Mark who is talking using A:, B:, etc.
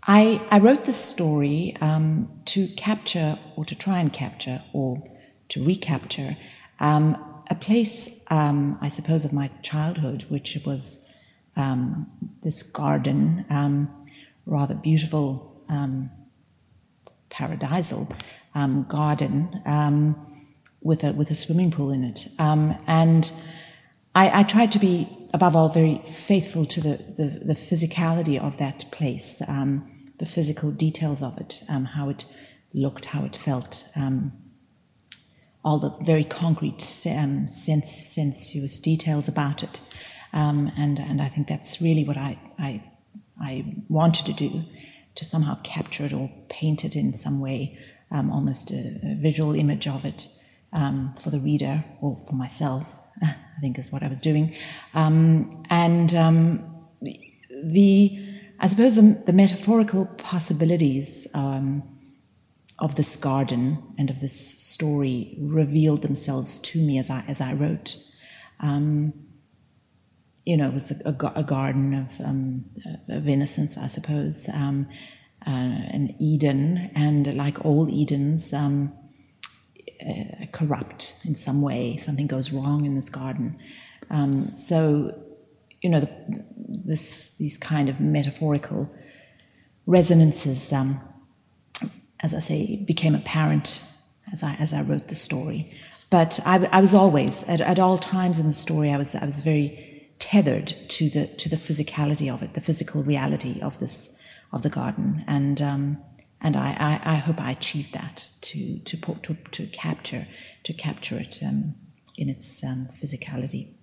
A: I wrote this story to capture, or to try and capture, or to recapture a place, I suppose, of my childhood, which was this garden, rather beautiful, paradisal garden with a swimming pool in it, and I tried to be, above all, very faithful to the physicality of that place, the physical details of it, how it looked, how it felt, all the very concrete sensuous details about it, and I think that's really what I wanted to do, to somehow capture it or paint it in some way, almost a visual image of it for the reader or for myself. I think is what I was doing, I suppose the metaphorical possibilities of this garden and of this story revealed themselves to me as I wrote. It was a garden of innocence, I suppose, an Eden, and like all Edens, corrupt in some way. Something goes wrong in this garden. These kind of metaphorical resonances, as I say, became apparent as I wrote the story. But I was always, at all times in the story, I was very tethered to the physicality of it, the physical reality of the garden, and I hope I achieved that to capture it in its physicality.